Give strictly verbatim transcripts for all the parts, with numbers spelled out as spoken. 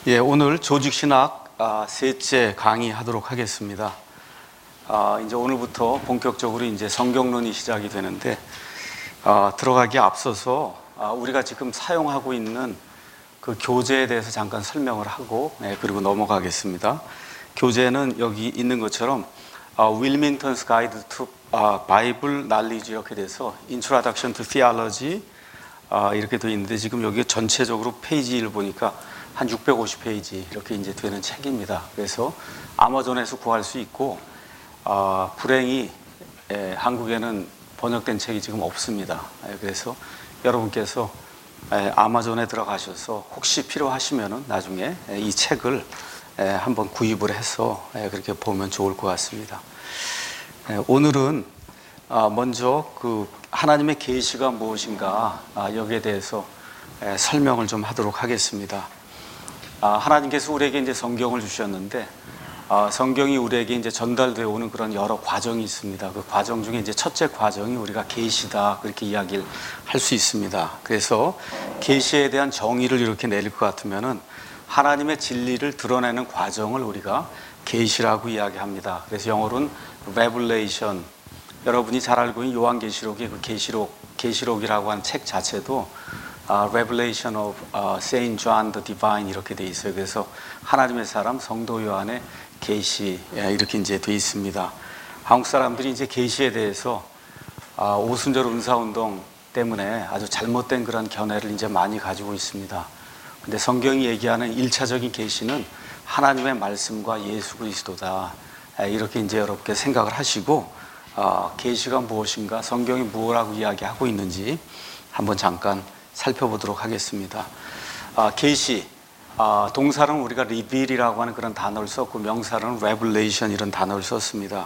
예, 오늘 조직신학 아, 셋째 강의하도록 하겠습니다. 아, 이제 오늘부터 본격적으로 이제 성경론이 시작이 되는데 아, 들어가기에 앞서서 아, 우리가 지금 사용하고 있는 그 교재에 대해서 잠깐 설명을 하고 예, 그리고 넘어가겠습니다. 교재는 여기 있는 것처럼 아, 윌밍턴스 가이드 투 아, 바이블 날리지 이렇게 돼서 Introduction to Theology 아, 이렇게 되어 있는데 지금 여기 전체적으로 페이지를 보니까 한 육백오십 페이지 이렇게 이제 되는 책입니다. 그래서 아마존에서 구할 수 있고 아, 불행히 에, 한국에는 번역된 책이 지금 없습니다. 에, 그래서 여러분께서 에, 아마존에 들어가셔서 혹시 필요하시면은 나중에 에, 이 책을 에, 한번 구입을 해서 에, 그렇게 보면 좋을 것 같습니다. 에, 오늘은 아, 먼저 그 하나님의 계시가 무엇인가 아, 여기에 대해서 에, 설명을 좀 하도록 하겠습니다. 아, 하나님께서 우리에게 이제 성경을 주셨는데 아, 성경이 우리에게 이제 전달되어 오는 그런 여러 과정이 있습니다. 그 과정 중에 이제 첫째 과정이 우리가 계시다 그렇게 이야기를 할 수 있습니다. 그래서 계시에 대한 정의를 이렇게 내릴 것 같으면은 하나님의 진리를 드러내는 과정을 우리가 계시라고 이야기합니다. 그래서 영어로는 Revelation. 여러분이 잘 알고 있는 요한계시록의 그 계시록 계시록이라고 하는 책 자체도 Uh, Revelation of uh, Saint John the Divine 이렇게 돼 있어요. 그래서 하나님의 사람 성도 요한의 계시 이렇게 이제 돼 있습니다. 한국 사람들이 이제 계시에 대해서 uh, 오순절 은사운동 때문에 아주 잘못된 그런 견해를 이제 많이 가지고 있습니다. 근데 성경이 얘기하는 일차적인 계시는 하나님의 말씀과 예수 그리스도다. 이렇게 이제 여러분께 생각을 하시고 uh, 계시가 무엇인가, 성경이 무엇이라고 이야기하고 있는지 한번 잠깐 살펴보도록 하겠습니다. 아, 계시, 아, 동사는 우리가 reveal이라고 하는 그런 단어를 썼고 명사는 revelation 이런 단어를 썼습니다.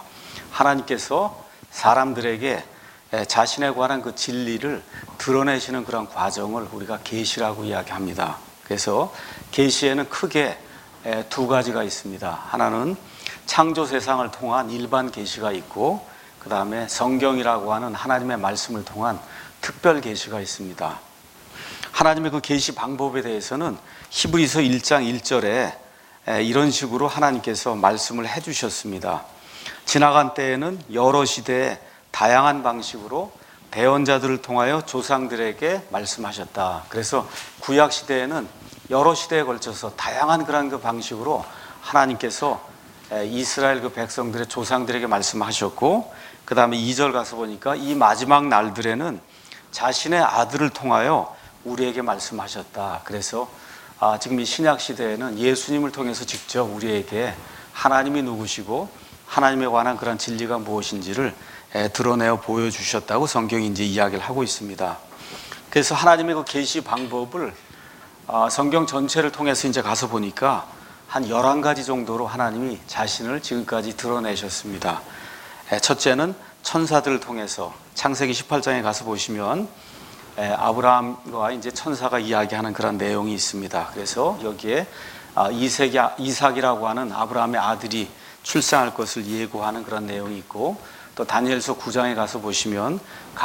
하나님께서 사람들에게 자신에 관한 그 진리를 드러내시는 그런 과정을 우리가 계시라고 이야기합니다. 그래서 계시에는 크게 두 가지가 있습니다. 하나는 창조 세상을 통한 일반 계시가 있고 그 다음에 성경이라고 하는 하나님의 말씀을 통한 특별 계시가 있습니다. 하나님의 그 계시 방법에 대해서는 히브리서 일 장 일 절에 이런 식으로 하나님께서 말씀을 해주셨습니다. 지나간 때에는 여러 시대에 다양한 방식으로 대언자들을 통하여 조상들에게 말씀하셨다. 그래서 구약 시대에는 여러 시대에 걸쳐서 다양한 그런 그 방식으로 하나님께서 이스라엘 그 백성들의 조상들에게 말씀하셨고, 그 다음에 이 절 가서 보니까 이 마지막 날들에는 자신의 아들을 통하여 우리에게 말씀하셨다. 그래서 아, 지금 이 신약 시대에는 예수님을 통해서 직접 우리에게 하나님이 누구시고 하나님에 관한 그런 진리가 무엇인지를 에, 드러내어 보여주셨다고 성경이 이제 이야기를 하고 있습니다. 그래서 하나님의 그 계시 방법을 아, 성경 전체를 통해서 이제 가서 보니까 한 열한 가지 정도로 하나님이 자신을 지금까지 드러내셨습니다. 에, 첫째는 천사들을 통해서 창세기 십팔 장에 가서 보시면 에, 아브라함과 이제 천사가 이야기하는 그런 내용이 있습니다. 그래서 여기에 아, 이삭이, 이삭이라고 하는 아브라함의 아들이 출생할 것을 예고하는 그런 내용이 있고, 또 다니엘서 구 장에 가서 보시면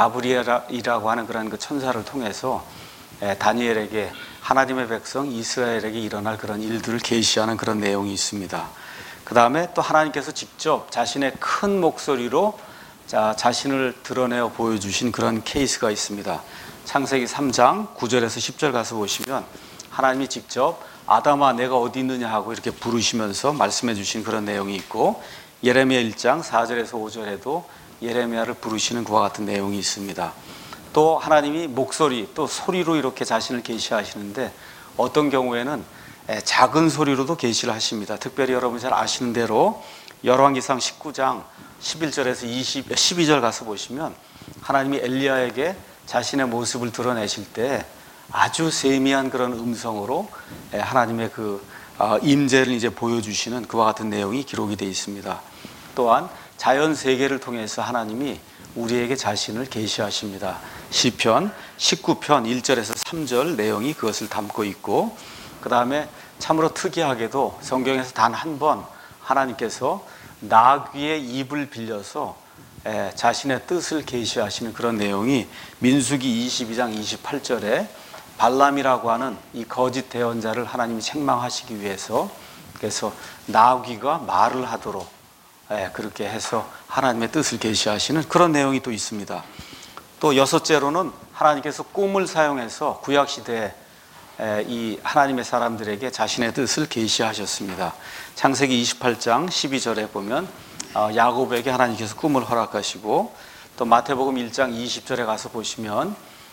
가브리엘이라고 하는 그런 그 천사를 통해서 에, 다니엘에게 하나님의 백성 이스라엘에게 일어날 그런 일들을 계시하는 그런 내용이 있습니다. 그 다음에 또 하나님께서 직접 자신의 큰 목소리로 자, 자신을 드러내어 보여주신 그런 케이스가 있습니다. 창세기 삼 장 구 절에서 십 절 가서 보시면 하나님이 직접 아담아 내가 어디 있느냐 하고 이렇게 부르시면서 말씀해 주신 그런 내용이 있고, 예레미야 일 장 사 절에서 오 절에도 예레미야를 부르시는 그와 같은 내용이 있습니다. 또 하나님이 목소리 또 소리로 이렇게 자신을 계시하시는데 어떤 경우에는 작은 소리로도 계시를 하십니다. 특별히 여러분이 잘 아시는 대로 열왕기상 십구 장 십일 절에서 이십, 십이 절 가서 보시면 하나님이 엘리야에게 자신의 모습을 드러내실 때 아주 세미한 그런 음성으로 하나님의 그 임재를 이제 보여주시는 그와 같은 내용이 기록이 되어 있습니다. 또한 자연 세계를 통해서 하나님이 우리에게 자신을 계시하십니다. 시편 십구 편 일 절에서 삼 절 내용이 그것을 담고 있고, 그 다음에 참으로 특이하게도 성경에서 단 한 번 하나님께서 나귀의 입을 빌려서 에, 자신의 뜻을 계시하시는 그런 내용이 민수기 이십이 장 이십팔 절에 발람이라고 하는 이 거짓 대언자를 하나님이 책망하시기 위해서, 그래서 나귀가 말을 하도록 예, 그렇게 해서 하나님의 뜻을 계시하시는 그런 내용이 또 있습니다. 또 여섯째로는 하나님께서 꿈을 사용해서 구약시대에 이 하나님의 사람들에게 자신의 뜻을 계시하셨습니다. 창세기 이십팔 장 십이 절에 보면 야곱에게 하나님께서 꿈을 허락하시고, 또 마태복음 일 장 이십 절에 가서 보시면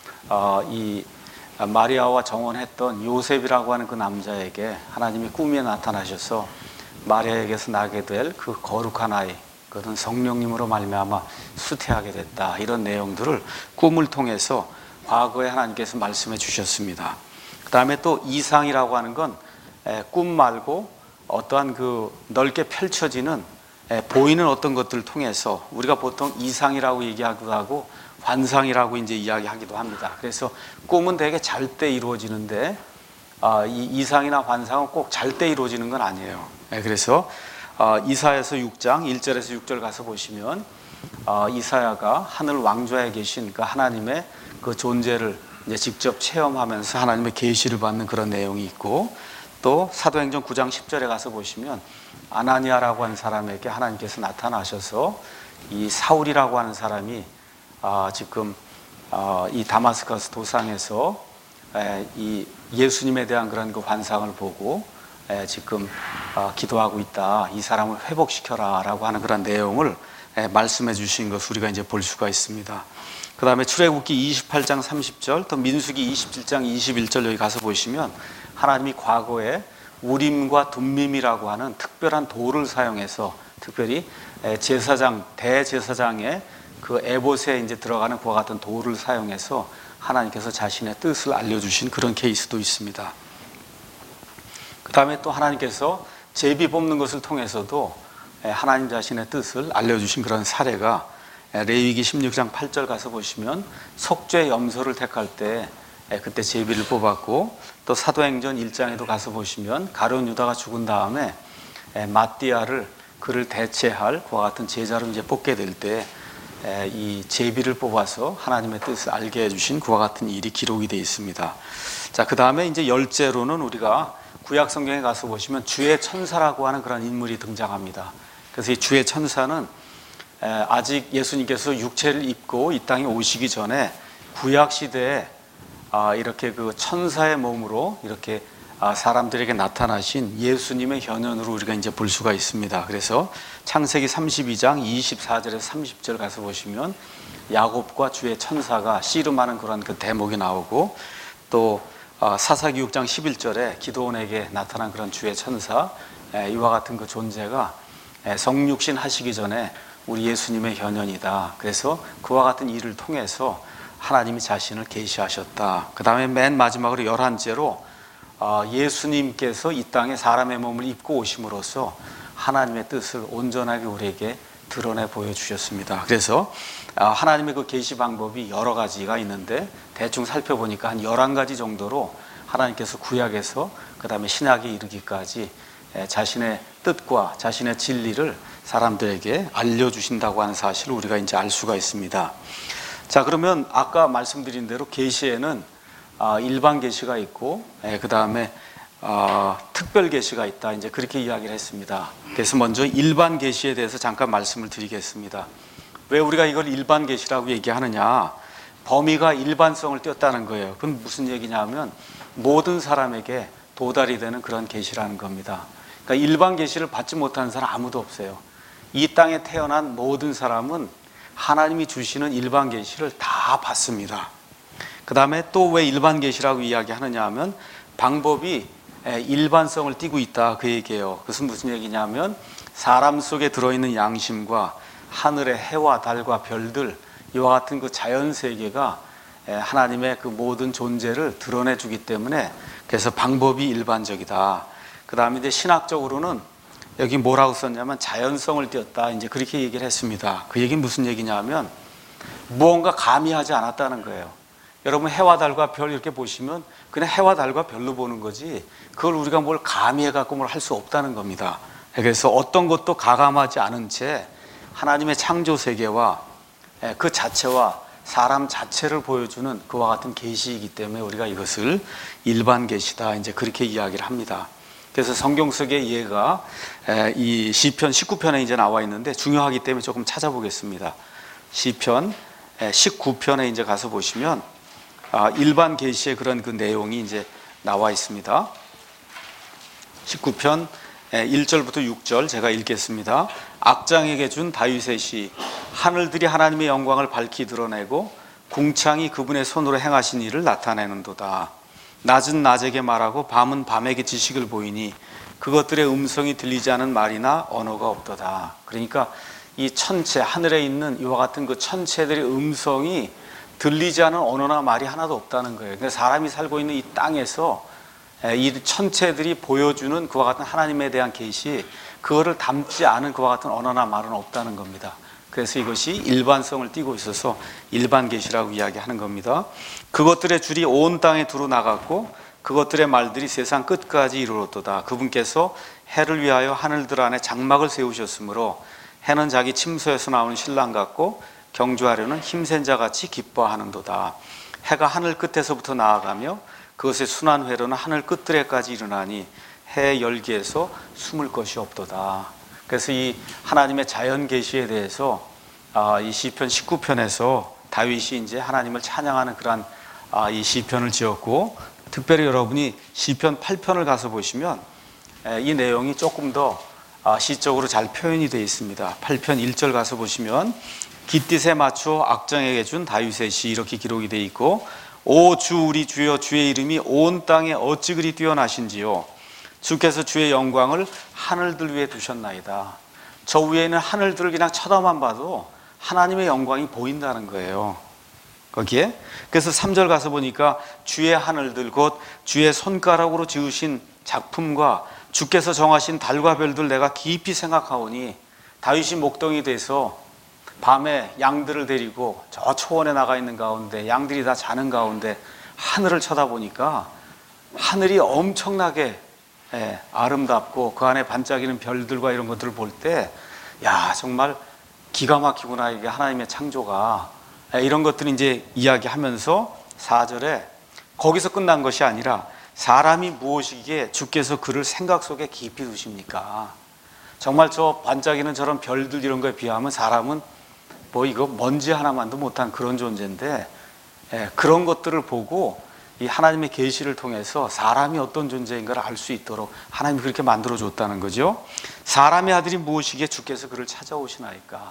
이 마리아와 정혼했던 요셉이라고 하는 그 남자에게 하나님이 꿈에 나타나셔서 마리아에게서 나게 될 그 거룩한 아이, 그것은 성령님으로 말미암아 수태하게 됐다, 이런 내용들을 꿈을 통해서 과거에 하나님께서 말씀해 주셨습니다. 그 다음에 또 이상이라고 하는 건 꿈 말고 어떠한 그 넓게 펼쳐지는 보이는 어떤 것들을 통해서 우리가 보통 이상이라고 얘기하기도 하고 환상이라고 이제 이야기하기도 합니다. 그래서 꿈은 되게 잘 때 이루어지는데 이 이상이나 환상은 꼭 잘 때 이루어지는 건 아니에요. 그래서 이사야서 육 장 일 절에서 육 절 가서 보시면 이사야가 하늘 왕좌에 계신 그 하나님의 그 존재를 이제 직접 체험하면서 하나님의 계시를 받는 그런 내용이 있고, 또 사도행전 구 장 십 절에 가서 보시면 아나니아라고 하는 사람에게 하나님께서 나타나셔서 이 사울이라고 하는 사람이 지금 이 다마스커스 도상에서 이 예수님에 대한 그런 그 환상을 보고 지금 기도하고 있다, 이 사람을 회복시켜라 라고 하는 그런 내용을 말씀해 주신 것을 우리가 이제 볼 수가 있습니다. 그 다음에 출애굽기 이십팔 장 삼십 절, 또 민수기 이십칠 장 이십일 절 여기 가서 보시면 하나님이 과거에 우림과 둠밈이라고 하는 특별한 돌을 사용해서, 특별히 제사장, 대제사장의 그 에봇에 이제 들어가는 그와 같은 돌을 사용해서 하나님께서 자신의 뜻을 알려주신 그런 케이스도 있습니다. 그 다음에 또 하나님께서 제비 뽑는 것을 통해서도 하나님 자신의 뜻을 알려주신 그런 사례가 레위기 십육 장 팔 절 가서 보시면 속죄 염소를 택할 때 그때 제비를 뽑았고, 또 사도행전 일 장에도 가서 보시면 가룟 유다가 죽은 다음에 마띠아를 그를 대체할 그와 같은 제자로 이제 뽑게 될 때 이 제비를 뽑아서 하나님의 뜻을 알게 해주신 그와 같은 일이 기록이 되어 있습니다. 자, 그 다음에 이제 열째로는 우리가 구약 성경에 가서 보시면 주의 천사라고 하는 그런 인물이 등장합니다. 그래서 이 주의 천사는 아직 예수님께서 육체를 입고 이 땅에 오시기 전에 구약 시대에 이렇게 그 천사의 몸으로 이렇게 사람들에게 나타나신 예수님의 현현으로 우리가 이제 볼 수가 있습니다. 그래서 창세기 삼십이 장 이십사 절에서 삼십 절 가서 보시면 야곱과 주의 천사가 씨름하는 그런 그 대목이 나오고, 또 사사기 육 장 십일 절에 기드온에게 나타난 그런 주의 천사, 이와 같은 그 존재가 성육신 하시기 전에 우리 예수님의 현현이다. 그래서 그와 같은 일을 통해서 하나님이 자신을 계시하셨다. 그 다음에 맨 마지막으로 열한째로 예수님께서 이 땅에 사람의 몸을 입고 오심으로써 하나님의 뜻을 온전하게 우리에게 드러내 보여주셨습니다. 그래서 하나님의 그 계시 방법이 여러 가지가 있는데 대충 살펴보니까 한 열한 가지 정도로 하나님께서 구약에서 그 다음에 신약에 이르기까지 자신의 뜻과 자신의 진리를 사람들에게 알려주신다고 하는 사실을 우리가 이제 알 수가 있습니다. 자, 그러면 아까 말씀드린 대로 계시에는 일반 계시가 있고 그 다음에 특별 계시가 있다, 이제 그렇게 이야기를 했습니다. 그래서 먼저 일반 계시에 대해서 잠깐 말씀을 드리겠습니다. 왜 우리가 이걸 일반 계시라고 얘기하느냐? 범위가 일반성을 띄었다는 거예요. 그건 무슨 얘기냐면 모든 사람에게 도달이 되는 그런 계시라는 겁니다. 그러니까 일반 계시를 받지 못하는 사람 아무도 없어요. 이 땅에 태어난 모든 사람은 하나님이 주시는 일반 계시를 다 받습니다. 그 다음에 또 왜 일반 계시라고 이야기하느냐 하면 방법이 일반성을 띠고 있다, 그 얘기예요. 그것은 무슨 얘기냐면 사람 속에 들어있는 양심과 하늘의 해와 달과 별들, 이와 같은 그 자연 세계가 하나님의 그 모든 존재를 드러내주기 때문에 그래서 방법이 일반적이다. 그 다음에 이제 신학적으로는 여기 뭐라고 썼냐면 자연성을 띄었다, 이제 그렇게 얘기를 했습니다. 그 얘기는 무슨 얘기냐면 무언가 가미하지 않았다는 거예요. 여러분 해와 달과 별 이렇게 보시면 그냥 해와 달과 별로 보는 거지 그걸 우리가 뭘 가미해 갖고 뭘 할 수 없다는 겁니다. 그래서 어떤 것도 가감하지 않은 채 하나님의 창조 세계와 그 자체와 사람 자체를 보여주는 그와 같은 계시이기 때문에 우리가 이것을 일반 계시다 이제 그렇게 이야기를 합니다. 그래서 성경 속의 예가 이 시편 십구 편에 이제 나와 있는데 중요하기 때문에 조금 찾아보겠습니다. 시편 십구 편에 이제 가서 보시면 일반 계시의 그런 그 내용이 이제 나와 있습니다. 십구 편 일 절부터 육 절 제가 읽겠습니다. 악장에게 준 다윗의 시. 하늘들이 하나님의 영광을 밝히 드러내고 궁창이 그분의 손으로 행하신 일을 나타내는도다. 낮은 낮에게 말하고 밤은 밤에게 지식을 보이니 그것들의 음성이 들리지 않은 말이나 언어가 없도다. 그러니까 이 천체, 하늘에 있는 이와 같은 그 천체들의 음성이 들리지 않은 언어나 말이 하나도 없다는 거예요. 그러니까 사람이 살고 있는 이 땅에서 이 천체들이 보여주는 그와 같은 하나님에 대한 계시, 그거를 담지 않은 그와 같은 언어나 말은 없다는 겁니다. 그래서 이것이 일반성을 띠고 있어서 일반 계시라고 이야기하는 겁니다. 그것들의 줄이 온 땅에 두루 나갔고 그것들의 말들이 세상 끝까지 이르렀도다. 그분께서 해를 위하여 하늘들 안에 장막을 세우셨으므로 해는 자기 침소에서 나오는 신랑 같고 경주하려는 힘센 자같이 기뻐하는도다. 해가 하늘 끝에서부터 나아가며 그것의 순환 회로는 하늘 끝들에까지 일어나니 해 열기에서 숨을 것이 없도다. 그래서 이 하나님의 자연 계시에 대해서 이 시편 십구 편에서 다윗이 이제 하나님을 찬양하는 그런 이 시편을 지었고, 특별히 여러분이 시편 팔 편을 가서 보시면 이 내용이 조금 더 시적으로 잘 표현이 되어 있습니다. 팔 편 일 절 가서 보시면 깃딧에 맞추어 악장에게 준 다윗의 시 이렇게 기록이 되어 있고, 오 주 우리 주여 주의 이름이 온 땅에 어찌 그리 뛰어나신지요. 주께서 주의 영광을 하늘들 위에 두셨나이다. 저 위에 있는 하늘들을 그냥 쳐다만 봐도 하나님의 영광이 보인다는 거예요. 거기에 그래서 삼 절 가서 보니까 주의 하늘들 곧 주의 손가락으로 지으신 작품과 주께서 정하신 달과 별들 내가 깊이 생각하오니, 다윗이 목동이 돼서 밤에 양들을 데리고 저 초원에 나가 있는 가운데 양들이 다 자는 가운데 하늘을 쳐다보니까 하늘이 엄청나게 예, 아름답고 그 안에 반짝이는 별들과 이런 것들을 볼 때 야 정말 기가 막히구나 이게 하나님의 창조가. 예, 이런 것들을 이제 이야기하면서 사 절에 거기서 끝난 것이 아니라 사람이 무엇이기에 주께서 그를 생각 속에 깊이 두십니까. 정말 저 반짝이는 저런 별들 이런 거에 비하면 사람은 뭐 이거 먼지 하나만도 못한 그런 존재인데, 예, 그런 것들을 보고 이 하나님의 계시를 통해서 사람이 어떤 존재인가를 알 수 있도록 하나님이 그렇게 만들어 줬다는 거죠. 사람의 아들이 무엇이기에 주께서 그를 찾아오시나이까.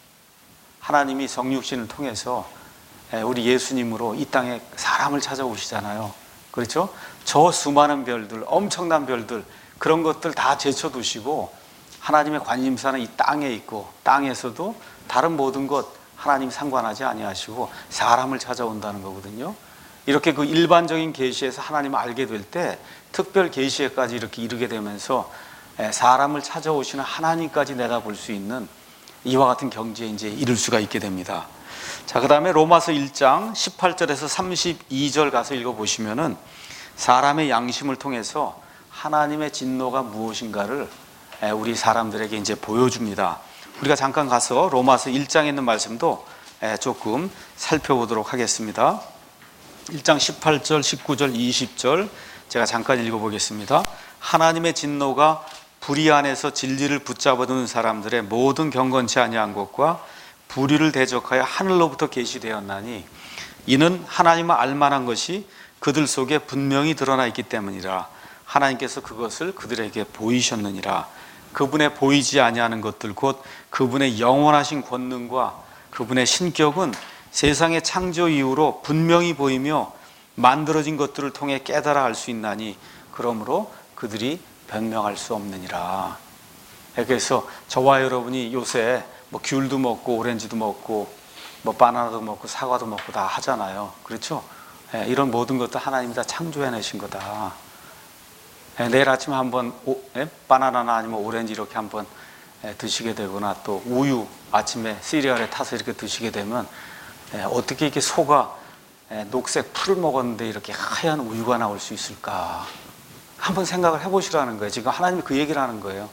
하나님이 성육신을 통해서 우리 예수님으로 이 땅에 사람을 찾아오시잖아요. 그렇죠? 저 수많은 별들, 엄청난 별들, 그런 것들 다 제쳐두시고 하나님의 관심사는 이 땅에 있고 땅에서도 다른 모든 것 하나님 상관하지 아니하시고 사람을 찾아온다는 거거든요. 이렇게 그 일반적인 계시에서 하나님을 알게 될 때 특별 계시에까지 이렇게 이르게 되면서 사람을 찾아오시는 하나님까지 내다볼 수 있는 이와 같은 경지에 이제 이룰 수가 있게 됩니다. 자, 그 다음에 로마서 일 장 십팔 절에서 삼십이 절 가서 읽어보시면은 사람의 양심을 통해서 하나님의 진노가 무엇인가를 우리 사람들에게 이제 보여줍니다. 우리가 잠깐 가서 로마서 일 장에 있는 말씀도 조금 살펴보도록 하겠습니다. 일 장 십팔 절, 십구 절, 이십 절 제가 잠깐 읽어보겠습니다. 하나님의 진노가 불의 안에서 진리를 붙잡아두는 사람들의 모든 경건치 아니한 것과 불의를 대적하여 하늘로부터 계시되었나니 이는 하나님을 알만한 것이 그들 속에 분명히 드러나 있기 때문이라. 하나님께서 그것을 그들에게 보이셨느니라. 그분의 보이지 아니하는 것들 곧 그분의 영원하신 권능과 그분의 신격은 세상의 창조 이후로 분명히 보이며 만들어진 것들을 통해 깨달아 알 수 있나니 그러므로 그들이 변명할 수 없느니라. 그래서 저와 여러분이 요새 뭐 귤도 먹고 오렌지도 먹고 뭐 바나나도 먹고 사과도 먹고 다 하잖아요. 그렇죠? 이런 모든 것도 하나님이 다 창조해내신 거다. 내일 아침에 한번 오, 예? 바나나나 아니면 오렌지 이렇게 한번 드시게 되거나 또 우유 아침에 시리얼에 타서 이렇게 드시게 되면 어떻게 이렇게 소가 녹색 풀을 먹었는데 이렇게 하얀 우유가 나올 수 있을까? 한번 생각을 해보시라는 거예요. 지금 하나님이 그 얘기를 하는 거예요.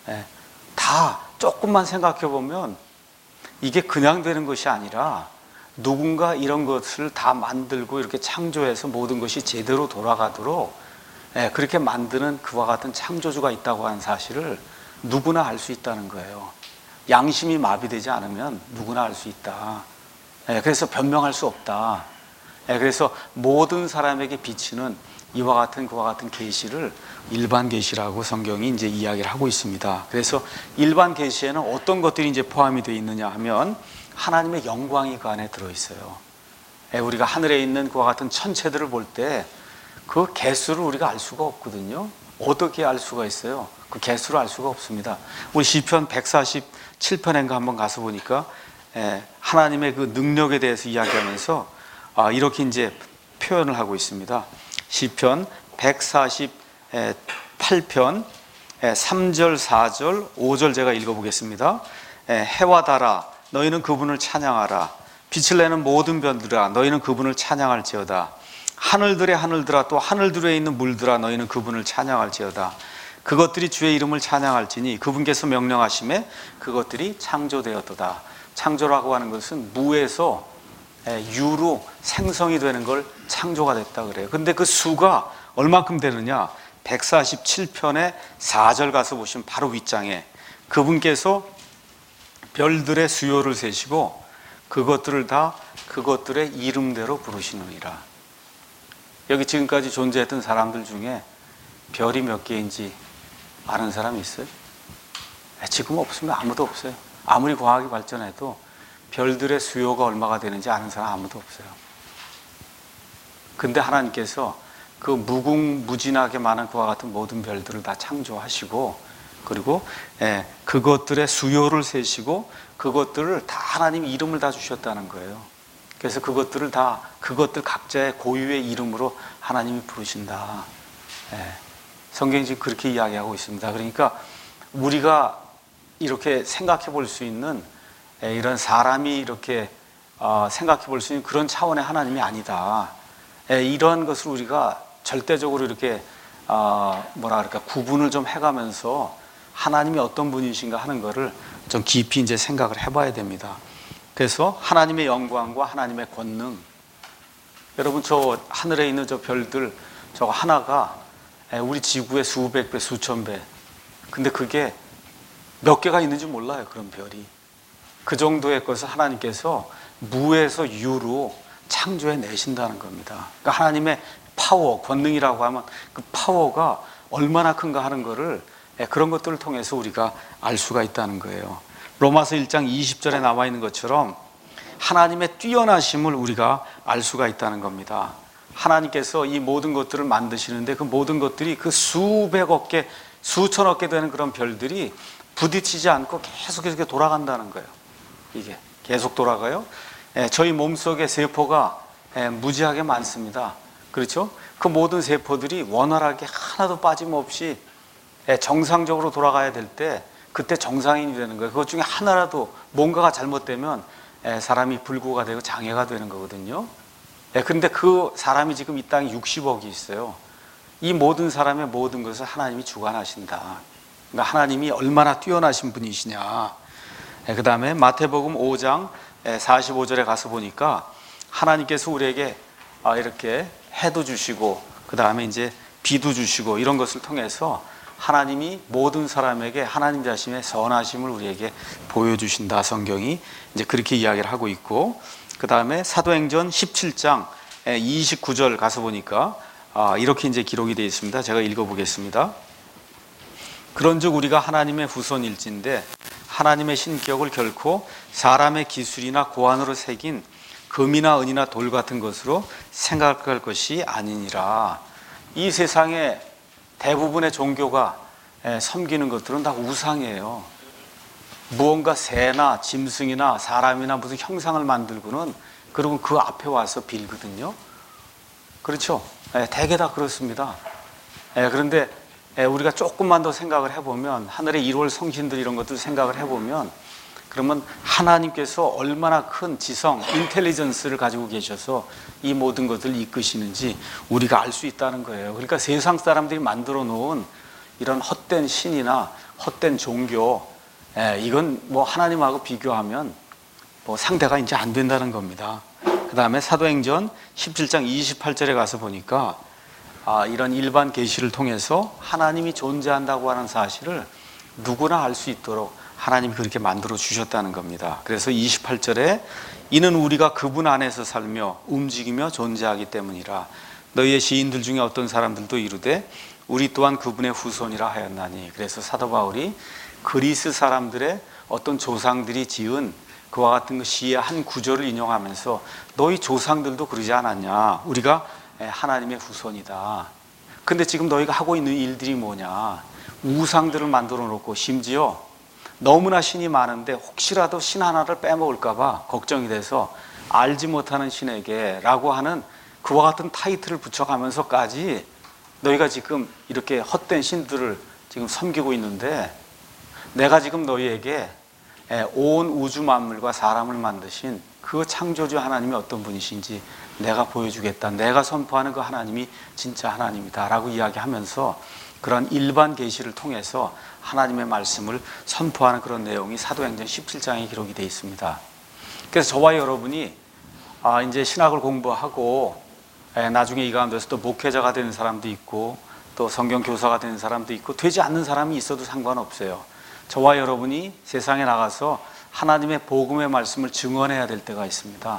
다 조금만 생각해 보면 이게 그냥 되는 것이 아니라 누군가 이런 것을 다 만들고 이렇게 창조해서 모든 것이 제대로 돌아가도록 예, 그렇게 만드는 그와 같은 창조주가 있다고 하는 사실을 누구나 알 수 있다는 거예요. 양심이 마비되지 않으면 누구나 알 수 있다. 예, 그래서 변명할 수 없다. 예, 그래서 모든 사람에게 비치는 이와 같은 그와 같은 계시를 일반 계시라고 성경이 이제 이야기를 하고 있습니다. 그래서 일반 계시에는 어떤 것들이 이제 포함이 되어 있느냐 하면 하나님의 영광이 그 안에 들어 있어요. 예, 우리가 하늘에 있는 그와 같은 천체들을 볼 때 그 개수를 우리가 알 수가 없거든요. 어떻게 알 수가 있어요? 그 개수를 알 수가 없습니다. 우리 시편 백사십칠 편인가 한번 가서 보니까 예, 하나님의 그 능력에 대해서 이야기하면서 아, 이렇게 이제 표현을 하고 있습니다. 시편 백사십팔 편 삼 절, 사 절, 오 절 제가 읽어보겠습니다. 해와 달아 너희는 그분을 찬양하라. 빛을 내는 모든 별들아 너희는 그분을 찬양할지어다. 하늘들의 하늘들아 또 하늘들에 있는 물들아 너희는 그분을 찬양할지어다. 그것들이 주의 이름을 찬양할지니 그분께서 명령하심에 그것들이 창조되었도다. 창조라고 하는 것은 무에서 유로 생성이 되는 걸 창조가 됐다 그래요. 근데 그 수가 얼만큼 되느냐? 백사십칠 편의 사 절 가서 보시면 바로 윗장에 그분께서 별들의 수요를 세시고 그것들을 다 그것들의 이름대로 부르시느니라. 여기 지금까지 존재했던 사람들 중에 별이 몇 개인지 아는 사람이 있어요? 지금 없으면 아무도 없어요. 아무리 과학이 발전해도 별들의 수요가 얼마가 되는지 아는 사람 아무도 없어요. 근데 하나님께서 그 무궁무진하게 많은 그와 같은 모든 별들을 다 창조하시고 그리고 예, 그것들의 수요를 세시고 그것들을 다 하나님 이름을 다 주셨다는 거예요. 그래서 그것들을 다 그것들 각자의 고유의 이름으로 하나님이 부르신다. 예, 성경이 지금 그렇게 이야기하고 있습니다. 그러니까 우리가 이렇게 생각해 볼 수 있는 이런 사람이 이렇게 생각해 볼 수 있는 그런 차원의 하나님이 아니다. 이러한 것을 우리가 절대적으로 이렇게 뭐라 그럴까 구분을 좀 해가면서 하나님이 어떤 분이신가 하는 것을 좀 깊이 이제 생각을 해봐야 됩니다. 그래서 하나님의 영광과 하나님의 권능, 여러분 저 하늘에 있는 저 별들 저거 하나가 우리 지구의 수백 배, 수천 배. 근데 그게 몇 개가 있는지 몰라요. 그런 별이. 그 정도의 것을 하나님께서 무에서 유로 창조해 내신다는 겁니다. 그러니까 하나님의 파워, 권능이라고 하면 그 파워가 얼마나 큰가 하는 것을 그런 것들을 통해서 우리가 알 수가 있다는 거예요. 로마서 일 장 이십 절에 나와 있는 것처럼 하나님의 뛰어나심을 우리가 알 수가 있다는 겁니다. 하나님께서 이 모든 것들을 만드시는데 그 모든 것들이 그 수백억 개, 수천억 개 되는 그런 별들이 부딪히지 않고 계속 이렇게 돌아간다는 거예요. 이게 계속 돌아가요. 예, 저희 몸속에 세포가 예, 무지하게 많습니다. 그렇죠? 그 모든 세포들이 원활하게 하나도 빠짐없이 예, 정상적으로 돌아가야 될 때 그때 정상인이 되는 거예요. 그것 중에 하나라도 뭔가가 잘못되면 예, 사람이 불구가 되고 장애가 되는 거거든요. 예, 근데 그 사람이 지금 이 땅에 육십억이 있어요. 이 모든 사람의 모든 것을 하나님이 주관하신다. 그러니까 하나님이 얼마나 뛰어나신 분이시냐. 예, 그 다음에 마태복음 오 장 사십오 절에 가서 보니까 하나님께서 우리에게 이렇게 해도 주시고 그 다음에 이제 비도 주시고 이런 것을 통해서 하나님이 모든 사람에게 하나님 자신의 선하심을 우리에게 보여주신다. 성경이 이제 그렇게 이야기를 하고 있고 그 다음에 사도행전 십칠 장 이십구 절 가서 보니까 이렇게 이제 기록이 되어 있습니다. 제가 읽어보겠습니다. 그런즉 우리가 하나님의 후손일진데 하나님의 신격을 결코 사람의 기술이나 고안으로 새긴 금이나 은이나 돌 같은 것으로 생각할 것이 아니니라. 이 세상에 대부분의 종교가 섬기는 것들은 다 우상이에요. 무언가 새나 짐승이나 사람이나 무슨 형상을 만들고는 그리고 그 앞에 와서 빌거든요. 그렇죠? 대개 다 그렇습니다. 그런데 우리가 조금만 더 생각을 해보면 하늘의 일월 성신들 이런 것들 생각을 해보면 그러면 하나님께서 얼마나 큰 지성, 인텔리전스를 가지고 계셔서 이 모든 것들을 이끄시는지 우리가 알 수 있다는 거예요. 그러니까 세상 사람들이 만들어 놓은 이런 헛된 신이나 헛된 종교, 이건 뭐 하나님하고 비교하면 뭐 상대가 이제 안 된다는 겁니다. 그 다음에 사도행전 십칠 장 이십팔 절에 가서 보니까 아, 이런 일반 계시를 통해서 하나님이 존재한다고 하는 사실을 누구나 알 수 있도록 하나님이 그렇게 만들어 주셨다는 겁니다. 그래서 이십팔 절에 이는 우리가 그분 안에서 살며 움직이며 존재하기 때문이라. 너희의 시인들 중에 어떤 사람들도 이르되 우리 또한 그분의 후손이라 하였나니. 그래서 사도 바울이 그리스 사람들의 어떤 조상들이 지은 그와 같은 그 시의 한 구절을 인용하면서 너희 조상들도 그러지 않았냐, 우리가 하나님의 후손이다. 근데 지금 너희가 하고 있는 일들이 뭐냐, 우상들을 만들어 놓고 심지어 너무나 신이 많은데 혹시라도 신 하나를 빼먹을까 봐 걱정이 돼서 알지 못하는 신에게 라고 하는 그와 같은 타이틀을 붙여가면서까지 너희가 지금 이렇게 헛된 신들을 지금 섬기고 있는데, 내가 지금 너희에게 온 우주 만물과 사람을 만드신 그 창조주 하나님이 어떤 분이신지 내가 보여주겠다. 내가 선포하는 그 하나님이 진짜 하나님이다 라고 이야기하면서 그런 일반 계시를 통해서 하나님의 말씀을 선포하는 그런 내용이 사도행전 십칠 장에 기록이 되어 있습니다. 그래서 저와 여러분이 아, 이제 신학을 공부하고 나중에 이 가운데서 또 목회자가 되는 사람도 있고 또 성경 교사가 되는 사람도 있고 되지 않는 사람이 있어도 상관없어요. 저와 여러분이 세상에 나가서 하나님의 복음의 말씀을 증언해야 될 때가 있습니다.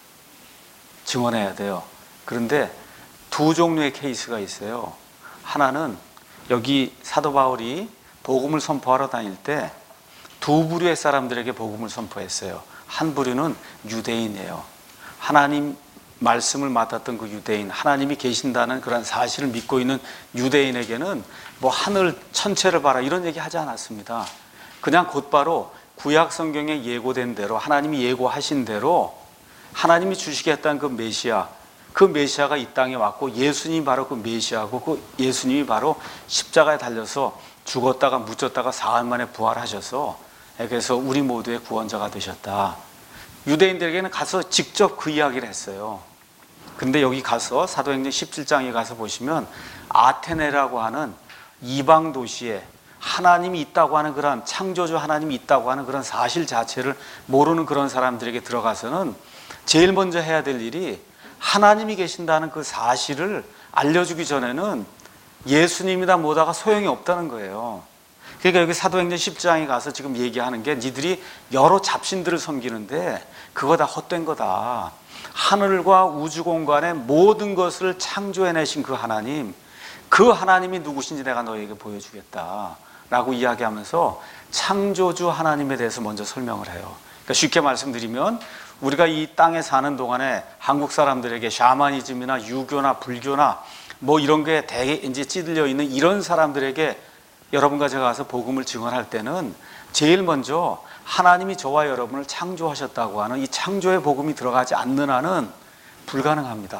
증언해야 돼요. 그런데 두 종류의 케이스가 있어요. 하나는 여기 사도 바울이 복음을 선포하러 다닐 때 두 부류의 사람들에게 복음을 선포했어요. 한 부류는 유대인이에요. 하나님 말씀을 맡았던 그 유대인, 하나님이 계신다는 그런 사실을 믿고 있는 유대인에게는 뭐 하늘 천체를 봐라 이런 얘기 하지 않았습니다. 그냥 곧바로 구약 성경에 예고된 대로, 하나님이 예고하신 대로 하나님이 주시겠다는 그 메시아, 그 메시아가 이 땅에 왔고 예수님이 바로 그 메시아고 그 예수님이 바로 십자가에 달려서 죽었다가 묻혔다가 사흘 만에 부활하셔서 그래서 우리 모두의 구원자가 되셨다. 유대인들에게는 가서 직접 그 이야기를 했어요. 근데 여기 가서 사도행전 십칠 장에 가서 보시면 아테네라고 하는 이방 도시에 하나님이 있다고 하는 그런 창조주 하나님이 있다고 하는 그런 사실 자체를 모르는 그런 사람들에게 들어가서는 제일 먼저 해야 될 일이 하나님이 계신다는 그 사실을 알려주기 전에는 예수님이다 뭐다가 소용이 없다는 거예요. 그러니까 여기 사도행전 십 장에 가서 지금 얘기하는 게 니들이 여러 잡신들을 섬기는데 그거 다 헛된 거다. 하늘과 우주 공간의 모든 것을 창조해내신 그 하나님, 그 하나님이 누구신지 내가 너희에게 보여주겠다 라고 이야기하면서 창조주 하나님에 대해서 먼저 설명을 해요. 그러니까 쉽게 말씀드리면 우리가 이 땅에 사는 동안에 한국 사람들에게 샤머니즘이나 유교나 불교나 뭐 이런 게 대개 이제 찌들려 있는 이런 사람들에게 여러분과 제가 가서 복음을 증언할 때는 제일 먼저 하나님이 저와 여러분을 창조하셨다고 하는 이 창조의 복음이 들어가지 않는 한은 불가능합니다.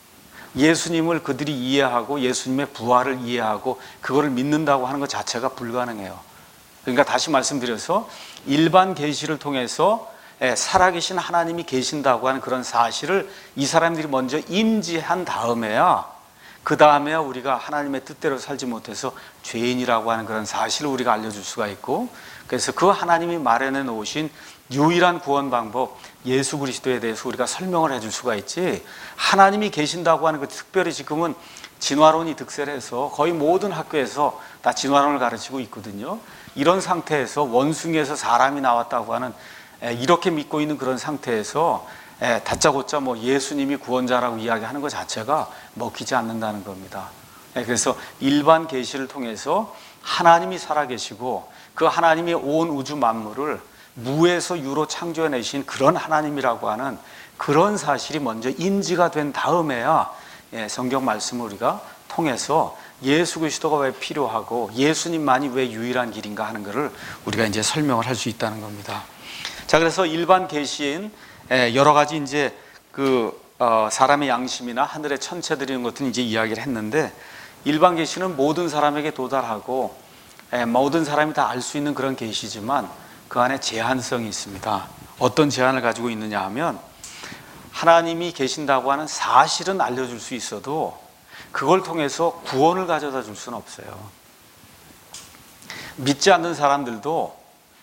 예수님을 그들이 이해하고 예수님의 부활을 이해하고 그거를 믿는다고 하는 것 자체가 불가능해요. 그러니까 다시 말씀드려서 일반 계시를 통해서 살아계신 하나님이 계신다고 하는 그런 사실을 이 사람들이 먼저 인지한 다음에야 그 다음에야 우리가 하나님의 뜻대로 살지 못해서 죄인이라고 하는 그런 사실을 우리가 알려줄 수가 있고, 그래서 그 하나님이 마련해 놓으신 유일한 구원 방법 예수 그리스도에 대해서 우리가 설명을 해줄 수가 있지, 하나님이 계신다고 하는 그 특별히 지금은 진화론이 득세해서 거의 모든 학교에서 다 진화론을 가르치고 있거든요. 이런 상태에서 원숭이에서 사람이 나왔다고 하는 이렇게 믿고 있는 그런 상태에서 다짜고짜 뭐 예수님이 구원자라고 이야기하는 것 자체가 먹히지 않는다는 겁니다. 그래서 일반 계시를 통해서 하나님이 살아계시고 그 하나님이 온 우주 만물을 무에서 유로 창조해내신 그런 하나님이라고 하는 그런 사실이 먼저 인지가 된 다음에야 성경 말씀을 우리가 통해서 예수 그리스도가 왜 필요하고 예수님만이 왜 유일한 길인가 하는 것을 우리가 이제 설명을 할 수 있다는 겁니다. 자, 그래서 일반 계시인 여러 가지 이제 그 사람의 양심이나 하늘의 천체들 이런 것들은 이제 이야기를 했는데, 일반 계시는 모든 사람에게 도달하고 모든 사람이 다 알 수 있는 그런 계시지만 그 안에 제한성이 있습니다. 어떤 제한을 가지고 있느냐 하면, 하나님이 계신다고 하는 사실은 알려줄 수 있어도 그걸 통해서 구원을 가져다 줄 수는 없어요. 믿지 않는 사람들도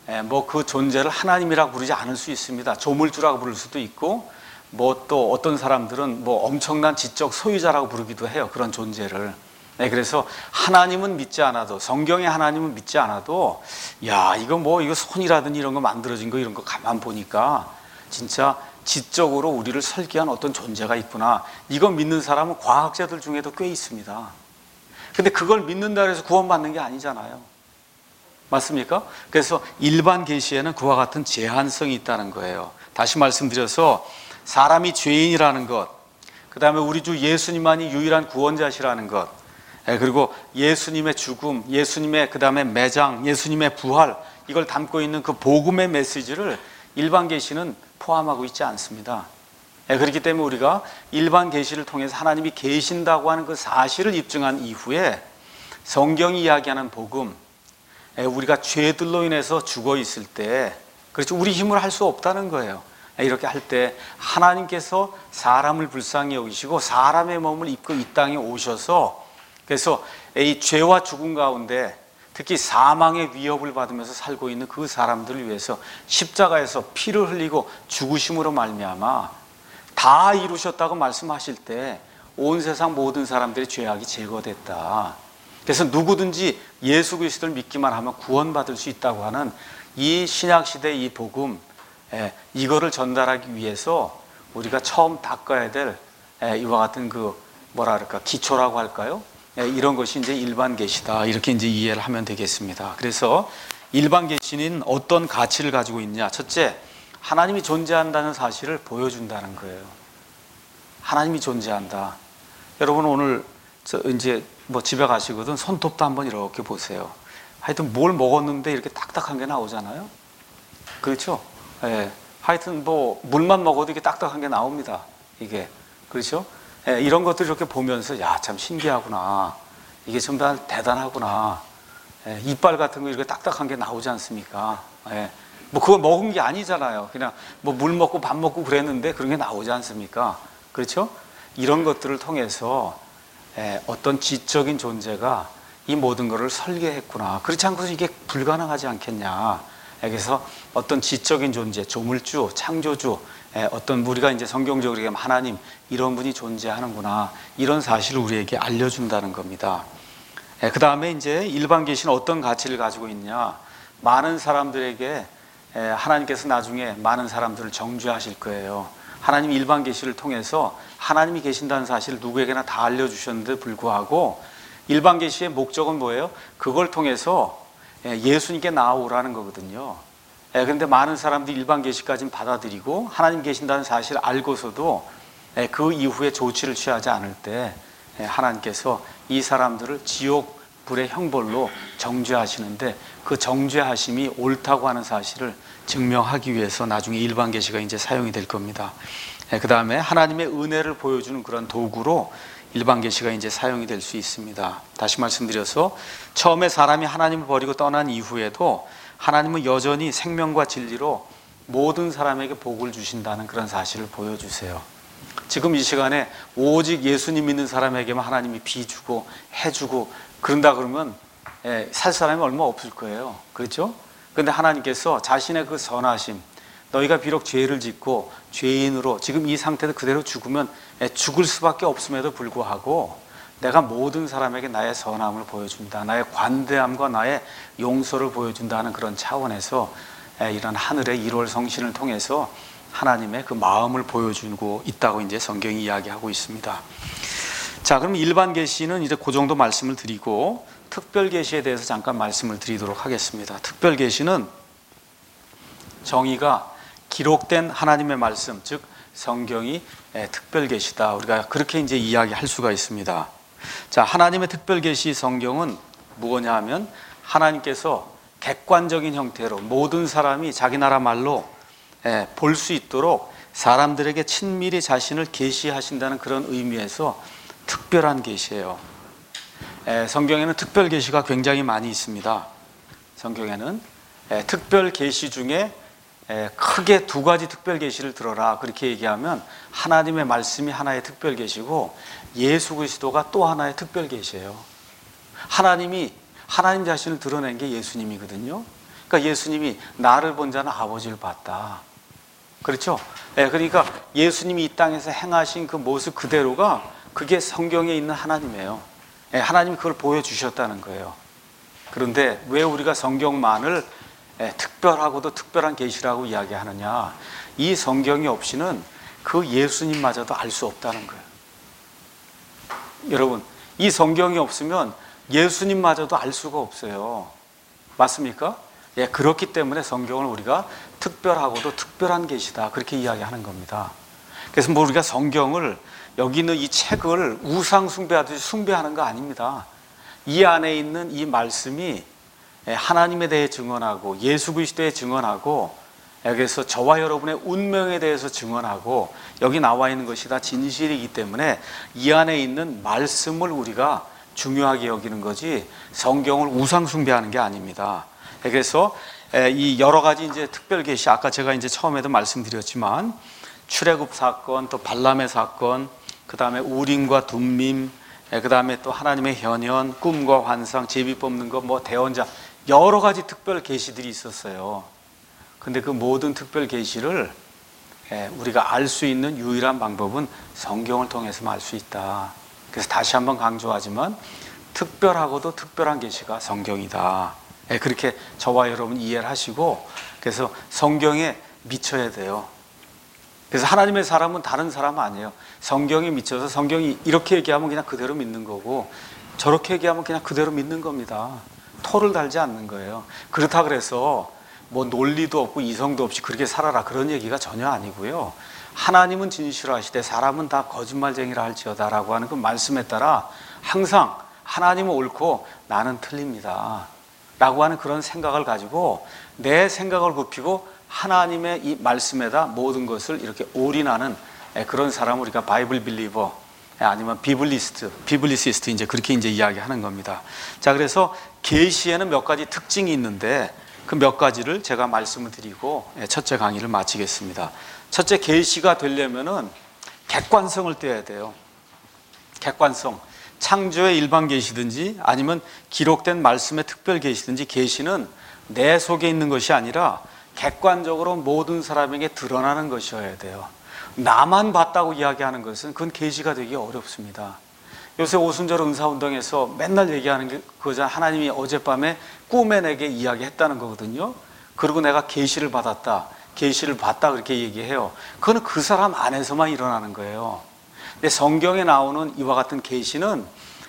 뭐 그 존재를 하나님이라고 부르지 않을 수 있습니다. 조물주라고 부를 수도 있고, 뭐 또 어떤 사람들은 뭐 엄청난 지적 소유자라고 부르기도 해요. 그런 존재를. 네, 그래서 하나님은 믿지 않아도, 성경의 하나님은 믿지 않아도, 야, 이거 뭐, 이거 손이라든지 이런 거 만들어진 거 이런 거 가만 보니까 진짜 지적으로 우리를 설계한 어떤 존재가 있구나. 이거 믿는 사람은 과학자들 중에도 꽤 있습니다. 근데 그걸 믿는다 해서 구원받는 게 아니잖아요. 맞습니까? 그래서 일반 계시에는 그와 같은 제한성이 있다는 거예요. 다시 말씀드려서 사람이 죄인이라는 것, 그 다음에 우리 주 예수님만이 유일한 구원자시라는 것, 그리고 예수님의 죽음, 예수님의 그 다음에 매장, 예수님의 부활, 이걸 담고 있는 그 복음의 메시지를 일반 계시는 포함하고 있지 않습니다. 그렇기 때문에 우리가 일반 계시를 통해서 하나님이 계신다고 하는 그 사실을 입증한 이후에 성경이 이야기하는 복음, 우리가 죄들로 인해서 죽어 있을 때, 그렇죠, 우리 힘으로 할 수 없다는 거예요. 이렇게 할 때 하나님께서 사람을 불쌍히 여기시고 사람의 몸을 입고 이 땅에 오셔서, 그래서 이 죄와 죽음 가운데 특히 사망의 위협을 받으면서 살고 있는 그 사람들을 위해서 십자가에서 피를 흘리고 죽으심으로 말미암아 다 이루셨다고 말씀하실 때 온 세상 모든 사람들의 죄악이 제거됐다. 그래서 누구든지 예수 그리스도를 믿기만 하면 구원받을 수 있다고 하는 이 신약시대의 이 복음, 이거를 전달하기 위해서 우리가 처음 닦아야 될 이와 같은 그 뭐라 그럴까, 기초라고 할까요? 이런 것이 이제 일반 계시다, 이렇게 이제 이해를 하면 되겠습니다. 그래서 일반 계시는 어떤 가치를 가지고 있냐? 첫째, 하나님이 존재한다는 사실을 보여준다는 거예요. 하나님이 존재한다. 여러분 오늘 저 이제 뭐 집에 가시거든 손톱도 한번 이렇게 보세요. 하여튼 뭘 먹었는데 이렇게 딱딱한 게 나오잖아요. 그렇죠? 예. 하여튼 뭐 물만 먹어도 이게 딱딱한 게 나옵니다. 이게 그렇죠? 예, 이런 것들 이렇게 보면서 야, 참 신기하구나. 이게 좀 다 대단하구나. 예, 이빨 같은 거 이렇게 딱딱한 게 나오지 않습니까? 예, 뭐 그거 먹은 게 아니잖아요. 그냥 뭐 물 먹고 밥 먹고 그랬는데 그런 게 나오지 않습니까? 그렇죠? 이런 것들을 통해서 예, 어떤 지적인 존재가 이 모든 것을 설계했구나. 그렇지 않고서 이게 불가능하지 않겠냐. 그래서 어떤 지적인 존재, 조물주, 창조주, 어떤 우리가 이제 성경적으로 얘기하면 하나님, 이런 분이 존재하는구나, 이런 사실을 우리에게 알려준다는 겁니다. 그 다음에 이제 일반 계시는 어떤 가치를 가지고 있냐? 많은 사람들에게 하나님께서 나중에 많은 사람들을 정죄하실 거예요. 하나님 일반 계시를 통해서 하나님이 계신다는 사실을 누구에게나 다 알려주셨는데 불구하고 일반 계시의 목적은 뭐예요? 그걸 통해서 예수님께 나아오라는 거거든요. 그런데 많은 사람들이 일반 계시까지는 받아들이고 하나님 계신다는 사실을 알고서도 그 이후에 조치를 취하지 않을 때 하나님께서 이 사람들을 지옥 불의 형벌로 정죄하시는데, 그 정죄하심이 옳다고 하는 사실을 증명하기 위해서 나중에 일반 계시가 이제 사용이 될 겁니다. 그 다음에 하나님의 은혜를 보여주는 그런 도구로 일반 계시가 이제 사용이 될 수 있습니다. 다시 말씀드려서 처음에 사람이 하나님을 버리고 떠난 이후에도 하나님은 여전히 생명과 진리로 모든 사람에게 복을 주신다는 그런 사실을 보여주세요. 지금 이 시간에 오직 예수님 믿는 사람에게만 하나님이 비주고 해주고 그런다 그러면 살 사람이 얼마 없을 거예요. 그렇죠? 그런데 하나님께서 자신의 그 선하심, 너희가 비록 죄를 짓고 죄인으로 지금 이 상태도 그대로 죽으면 죽을 수밖에 없음에도 불구하고 내가 모든 사람에게 나의 선함을 보여준다, 나의 관대함과 나의 용서를 보여준다는 그런 차원에서 이런 하늘의 일월 성신을 통해서 하나님의 그 마음을 보여주고 있다고 이제 성경이 이야기하고 있습니다. 자, 그럼 일반 계시는 이제 그 정도 말씀을 드리고 특별 계시에 대해서 잠깐 말씀을 드리도록 하겠습니다. 특별 계시는 정의가 기록된 하나님의 말씀, 즉 성경이 특별 계시다, 우리가 그렇게 이제 이야기할 수가 있습니다. 자, 하나님의 특별 계시 성경은 무엇냐 하면 하나님께서 객관적인 형태로 모든 사람이 자기 나라 말로 볼 수 있도록 사람들에게 친밀히 자신을 계시하신다는 그런 의미에서 특별한 계시예요. 성경에는 특별 계시가 굉장히 많이 있습니다. 성경에는 특별 계시 중에 크게 두 가지 특별 계시를 들어라, 그렇게 얘기하면 하나님의 말씀이 하나의 특별 계시고 예수 그리스도가 또 하나의 특별 계시예요. 하나님이 하나님 자신을 드러낸 게 예수님이거든요. 그러니까 예수님이 나를 본 자는 아버지를 봤다. 그렇죠? 예, 그러니까 예수님이 이 땅에서 행하신 그 모습 그대로가 그게 성경에 있는 하나님이에요. 예, 하나님이 그걸 보여주셨다는 거예요. 그런데 왜 우리가 성경만을 예, 특별하고도 특별한 계시라고 이야기하느냐? 이 성경이 없이는 그 예수님마저도 알 수 없다는 거예요. 여러분, 이 성경이 없으면 예수님마저도 알 수가 없어요. 맞습니까? 예, 그렇기 때문에 성경을 우리가 특별하고도 특별한 계시다, 그렇게 이야기하는 겁니다. 그래서 뭐 우리가 성경을, 여기 있는 이 책을 우상 숭배하듯이 숭배하는 거 아닙니다. 이 안에 있는 이 말씀이 하나님에 대해 증언하고 예수 그리스도에 증언하고, 여기서 저와 여러분의 운명에 대해서 증언하고, 여기 나와 있는 것이 다 진실이기 때문에 이 안에 있는 말씀을 우리가 중요하게 여기는 거지 성경을 우상 숭배하는 게 아닙니다. 그래서 이 여러 가지 이제 특별 계시, 아까 제가 이제 처음에도 말씀드렸지만 출애굽 사건, 또 발람의 사건, 그 다음에 우림과 둠밈, 그 다음에 또 하나님의 현현, 꿈과 환상, 제비 뽑는 것, 뭐 대언자, 여러 가지 특별 계시들이 있었어요. 근데 그 모든 특별 계시를 우리가 알 수 있는 유일한 방법은 성경을 통해서만 알 수 있다. 그래서 다시 한번 강조하지만 특별하고도 특별한 계시가 성경이다. 그렇게 저와 여러분 이해를 하시고, 그래서 성경에 미쳐야 돼요. 그래서 하나님의 사람은 다른 사람 아니에요. 성경에 미쳐서 성경이 이렇게 얘기하면 그냥 그대로 믿는 거고, 저렇게 얘기하면 그냥 그대로 믿는 겁니다. 토를 달지 않는 거예요. 그렇다 그래서 뭐 논리도 없고 이성도 없이 그렇게 살아라, 그런 얘기가 전혀 아니고요. 하나님은 진실하시되 사람은 다 거짓말쟁이라 할지어다 라고 하는 그 말씀에 따라 항상 하나님은 옳고 나는 틀립니다 라고 하는 그런 생각을 가지고 내 생각을 굽히고 하나님의 이 말씀에다 모든 것을 이렇게 올인하는 그런 사람을 우리가 바이블 빌리버, 아니면 비블리스트, 비블리시스트, 이제 그렇게 이제 이야기하는 겁니다. 자, 그래서 계시에는 몇 가지 특징이 있는데 그 몇 가지를 제가 말씀을 드리고 첫째 강의를 마치겠습니다. 첫째, 계시가 되려면은 객관성을 떼야 돼요. 객관성. 창조의 일반 계시든지 아니면 기록된 말씀의 특별 계시든지, 계시는 내 속에 있는 것이 아니라 객관적으로 모든 사람에게 드러나는 것이어야 돼요. 나만 봤다고 이야기하는 것은 그건 계시가 되기 어렵습니다. 요새 오순절 은사운동에서 맨날 얘기하는 게 그거잖아요. 하나님이 어젯밤에 꿈에 내게 이야기했다는 거거든요. 그리고 내가 계시를 받았다, 계시를 봤다, 그렇게 얘기해요. 그거는 그 사람 안에서만 일어나는 거예요. 근데 성경에 나오는 이와 같은 계시는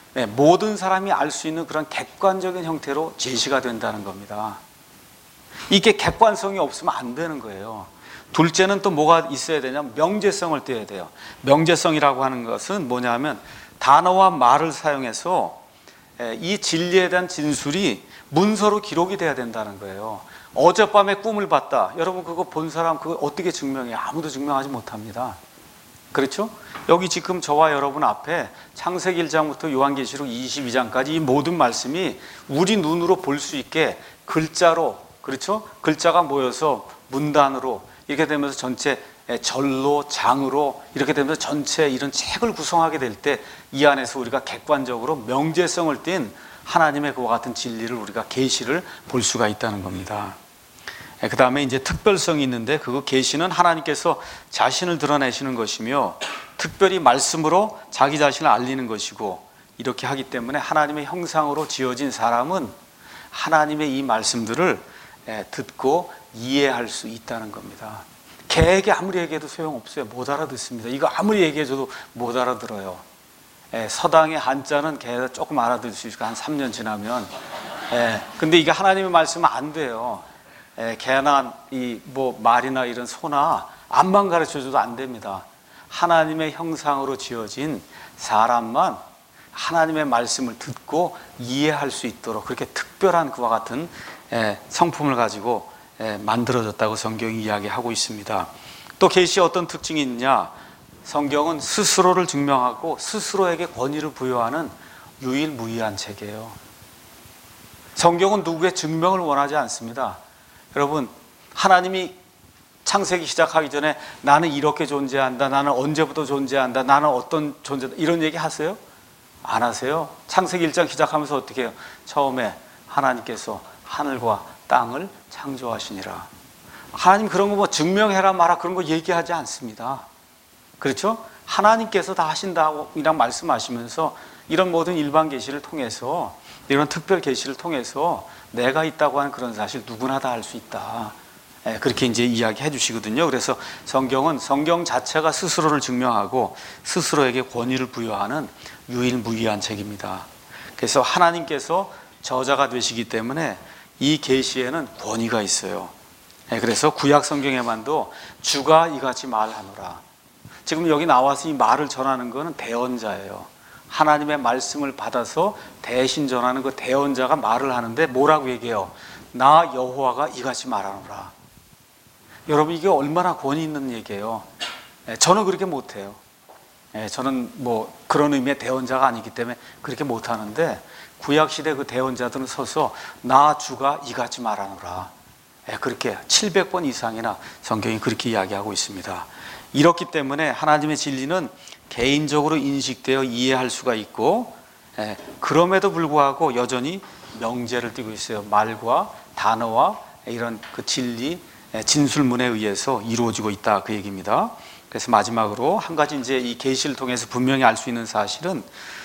모든 사람이 알 수 있는 그런 객관적인 형태로 제시가 된다는 겁니다. 이게 객관성이 없으면 안 되는 거예요. 둘째는 또 뭐가 있어야 되냐면 명제성을 떼야 돼요. 명제성이라고 하는 것은 뭐냐면 단어와 말을 사용해서 이 진리에 대한 진술이 문서로 기록이 돼야 된다는 거예요. 어젯밤에 꿈을 봤다, 여러분 그거 본 사람 그거 어떻게 증명해요? 아무도 증명하지 못합니다. 그렇죠? 여기 지금 저와 여러분 앞에 창세기 일 장부터 요한계시록 이십이 장까지 이 모든 말씀이 우리 눈으로 볼 수 있게 글자로, 그렇죠? 글자가 모여서 문단으로 이렇게 되면서 전체 절로, 장으로 이렇게 되면서 전체 이런 책을 구성하게 될 때 이 안에서 우리가 객관적으로 명제성을 띤 하나님의 그와 같은 진리를, 우리가 계시를 볼 수가 있다는 겁니다. 그 다음에 이제 특별성이 있는데, 그거 계시는 하나님께서 자신을 드러내시는 것이며 특별히 말씀으로 자기 자신을 알리는 것이고, 이렇게 하기 때문에 하나님의 형상으로 지어진 사람은 하나님의 이 말씀들을 듣고 이해할 수 있다는 겁니다. 개에게 아무리 얘기해도 소용없어요. 못 알아듣습니다. 이거 아무리 얘기해줘도 못 알아들어요. 예, 서당의 한자는 개가 조금 알아들을 수 있을까, 한 삼 년 지나면. 예, 근데 이게 하나님의 말씀은 안 돼요. 예, 개나 이 뭐 말이나 이런 소나 암만 가르쳐줘도 안 됩니다. 하나님의 형상으로 지어진 사람만 하나님의 말씀을 듣고 이해할 수 있도록 그렇게 특별한 그와 같은 예, 성품을 가지고 예, 만들어졌다고 성경이 이야기하고 있습니다. 또 계시의 어떤 특징이 있냐? 성경은 스스로를 증명하고 스스로에게 권위를 부여하는 유일무이한 책이에요. 성경은 누구의 증명을 원하지 않습니다. 여러분, 하나님이 창세기 시작하기 전에 나는 이렇게 존재한다, 나는 언제부터 존재한다, 나는 어떤 존재다, 이런 얘기 하세요? 안 하세요. 창세기 일 장 시작하면서 어떻게 해요? 처음에 하나님께서 하늘과 땅을 창조하시니라. 하나님 그런 거 뭐 증명해라 마라 그런 거 얘기하지 않습니다. 그렇죠? 하나님께서 다 하신다고 이랑 말씀하시면서 이런 모든 일반 계시를 통해서, 이런 특별 계시를 통해서 내가 있다고 하는 그런 사실 누구나 다 알 수 있다. 그렇게 이제 이야기해 주시거든요. 그래서 성경은 성경 자체가 스스로를 증명하고 스스로에게 권위를 부여하는 유일무이한 책입니다. 그래서 하나님께서 저자가 되시기 때문에 이 계시에는 권위가 있어요. 그래서 구약 성경에만도 주가 이같이 말하노라. 지금 여기 나와서 이 말을 전하는 것은 대언자예요. 하나님의 말씀을 받아서 대신 전하는 그 대언자가 말을 하는데 뭐라고 얘기해요? 나 여호와가 이같이 말하노라. 여러분 이게 얼마나 권위 있는 얘기예요. 저는 그렇게 못해요. 저는 뭐 그런 의미의 대언자가 아니기 때문에 그렇게 못하는데, 구약시대 그 대언자들은 서서 나 주가 이같이 말하노라. 그렇게 칠백 번 이상이나 성경이 그렇게 이야기하고 있습니다. 이렇기 때문에 하나님의 진리는 개인적으로 인식되어 이해할 수가 있고, 그럼에도 불구하고 여전히 명제를 띠고 있어요. 말과 단어와 이런 그 진리, 진술문에 의해서 이루어지고 있다, 그 얘기입니다. 그래서 마지막으로 한 가지 이제 이 계시를 통해서 분명히 알 수 있는 사실은,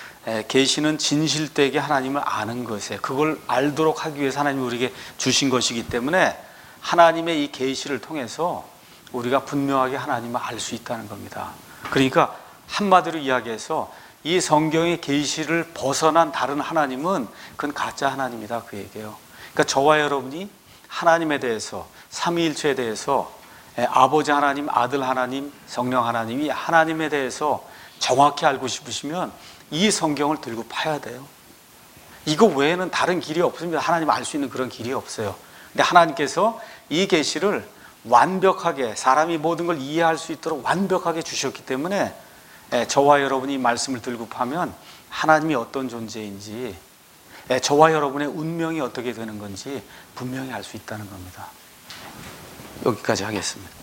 계시는 진실되게 하나님을 아는 것에, 그걸 알도록 하기 위해서 하나님이 우리에게 주신 것이기 때문에 하나님의 이 계시를 통해서 우리가 분명하게 하나님을 알 수 있다는 겁니다. 그러니까 한마디로 이야기해서 이 성경의 계시를 벗어난 다른 하나님은 그건 가짜 하나님이다, 그 얘기예요. 그러니까 저와 여러분이 하나님에 대해서, 삼위일체에 대해서, 아버지 하나님, 아들 하나님, 성령 하나님이 하나님에 대해서 정확히 알고 싶으시면 이 성경을 들고 파야 돼요. 이거 외에는 다른 길이 없습니다. 하나님 알 수 있는 그런 길이 없어요. 근데 하나님께서 이 계시를 완벽하게, 사람이 모든 걸 이해할 수 있도록 완벽하게 주셨기 때문에 저와 여러분이 말씀을 들고 파면 하나님이 어떤 존재인지, 저와 여러분의 운명이 어떻게 되는 건지 분명히 알 수 있다는 겁니다. 여기까지 하겠습니다.